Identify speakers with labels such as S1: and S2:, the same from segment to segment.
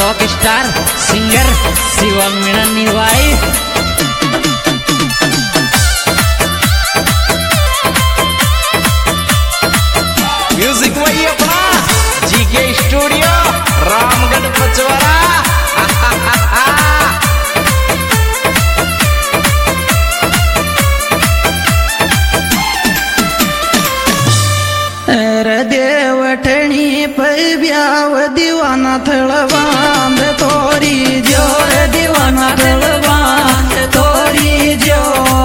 S1: Rock star singer Shivam Meena निर्वाही
S2: music वही अपना जीके स्टूडियो रामगढ़ पचवरा।
S3: देवठणी पैब्याव दीवाना थळवांद तोरी जोर दीवाना थळवांद तोरी जो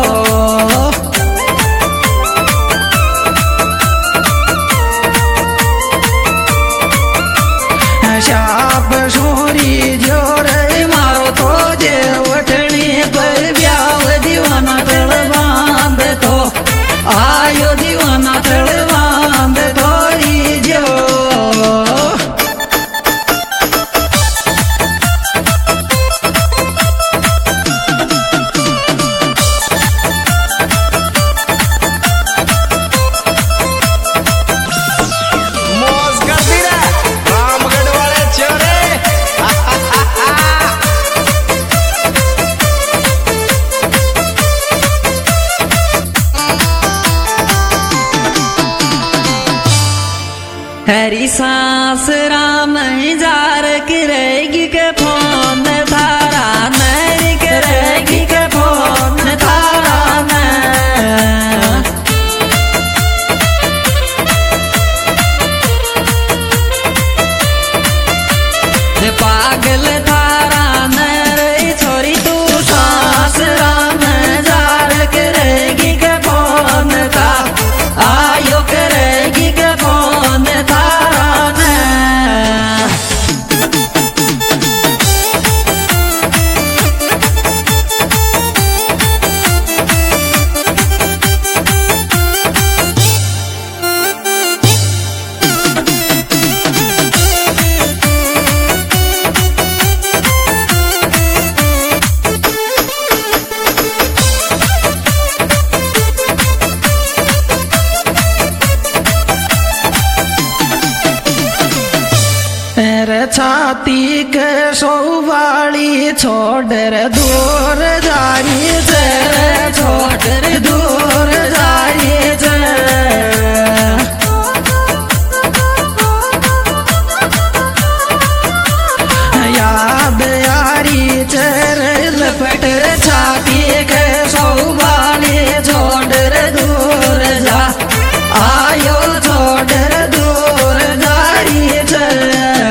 S3: शाप शोरी जोर मारो तो देवठणी पैब्याव दीवाना थळवांद तो आयो दीवाना थळवांद तोरी जो
S2: मौज कर दी रे रामगढ़ वाले छोरे।
S3: हरी सांस राम जार करेगी के फोन थारा नहीं करेगी के फोन थारा मैं पागल थारा नहीं छोरी तू सांस राम जार करेगी के फोन था आयो करेगी के फोन थारा छाती के सौवाली छोड़ दूर जारी से छोड़ दूर जारी से याद यारी चर लपट छाती के सौवाली छोड़ दूर जा आयो छोड़ दूर जारी चर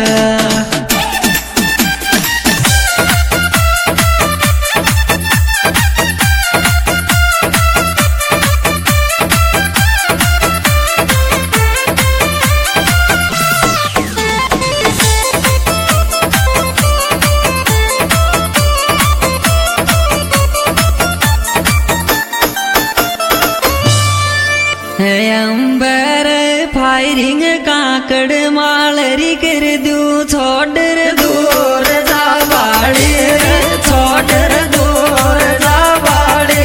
S3: अंबर फायरिंग काकड़ मालरी कर दू छोड़ दूर जा बाड़े छोड़ दूर जा बाड़े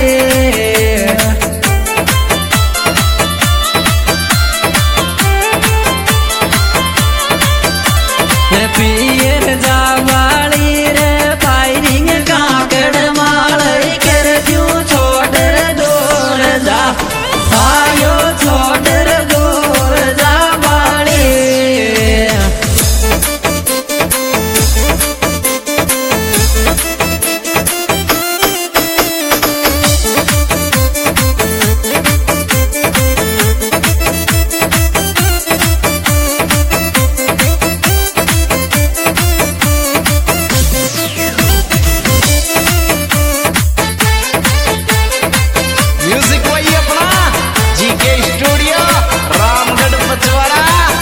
S3: पियर जा बाड़ी रे फायरिंग काकड़ मालरी कर दू छोड़ दूर जा आयो छोड़ दूर जा बाड़ी
S2: म्यूजिक वही अपना जीके स्टूडियो रामगढ़ पचवरा।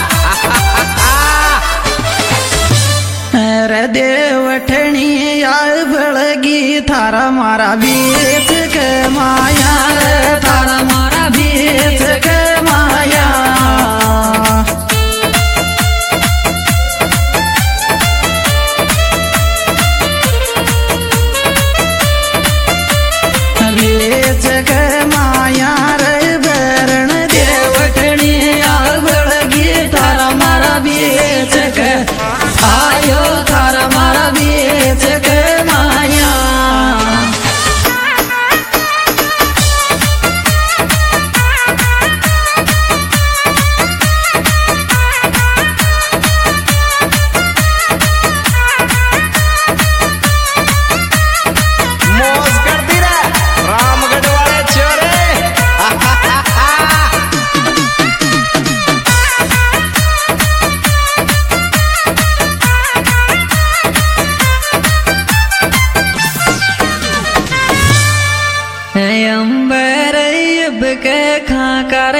S3: देवठणी यार बड़गी थारा मारा बीच के माया थारा मारा बीच के माया बीच के माया रे बरण देवठणी यार बड़गी थारा मारा बीच के आयो थारा मारा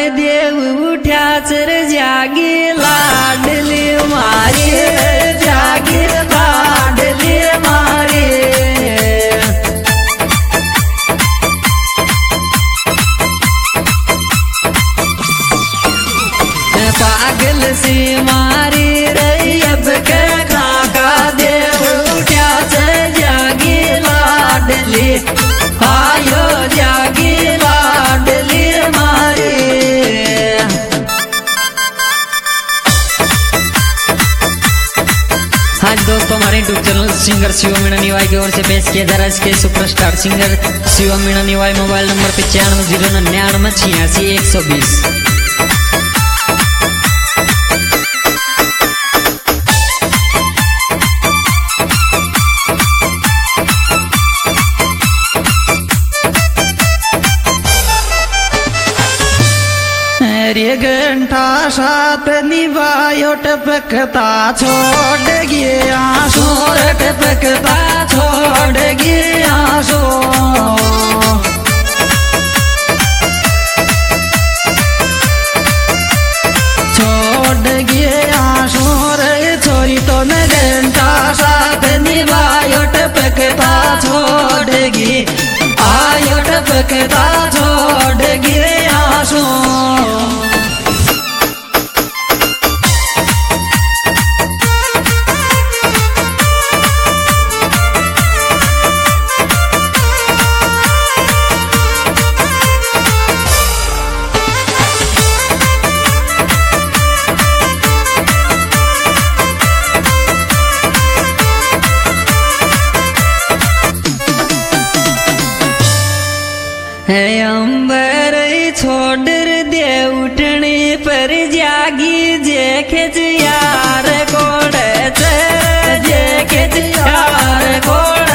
S1: देव उठ्या चर जागी लाडली मारी जागी लाडली मारी पागल सी मारी रही अब के काका देव उठ्या चर जागी लाडली आयो जागी लाडली मारी। आज दोस्तों हमारे YouTube channel singer Shivam Meena Niwai की ओर से पेश किया जा रहा है इसके superstar singer Shivam Meena Niwai mobile number 9509998620।
S3: रे घंटा साथ निभायो टपकता छोड़ गया आंसू टपकता छोड़ गया आंसू छोड़ गया आंसू रे छोरी तो न घंटा साथ निभायो टपकता छोड़ गई आयो टपकता छोड़ गया आंसू।
S1: है अंबर छोड़ दे उठने पर जागी जे खेच यार कोड़ जे खेच यार कोड़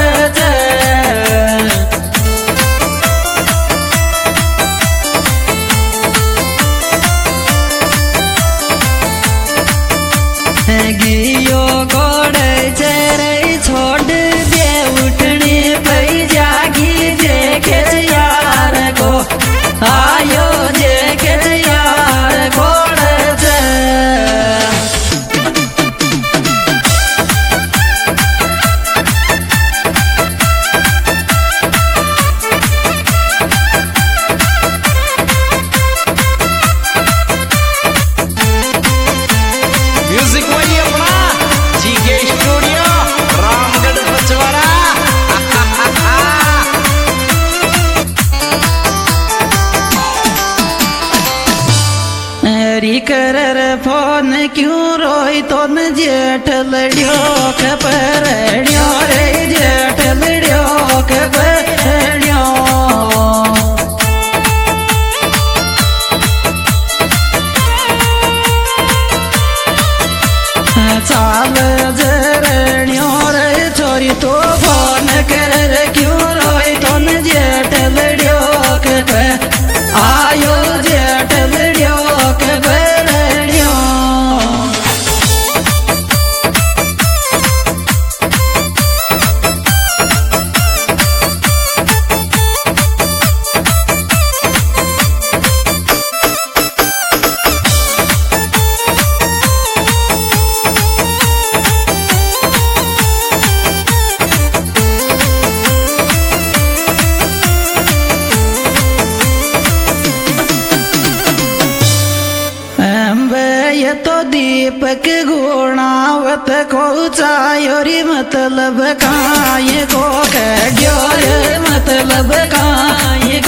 S1: गियो कोड़ रे छोड़ दे उठने पर जागी जे खेच यार को आयो जे खेच यार कोड़
S2: म्यूजिक वही अपना जीके स्टूडियो रामगढ़ पचवाड़ा।
S3: री कर फोन क्यों रोई तो न जेठ लड़ियो के परड़ियो रे जेठ लड़ियो के परड़ियो चाल जरणियो रे छोरी तो फोन कर क्यों रोई तो न जेठ लड़ियो के आयो जेठ लड़ियो के परड़ियो। ये तो दीपक गुणावत को चायोरी मतलब काये को कड्यो रे मतलब काये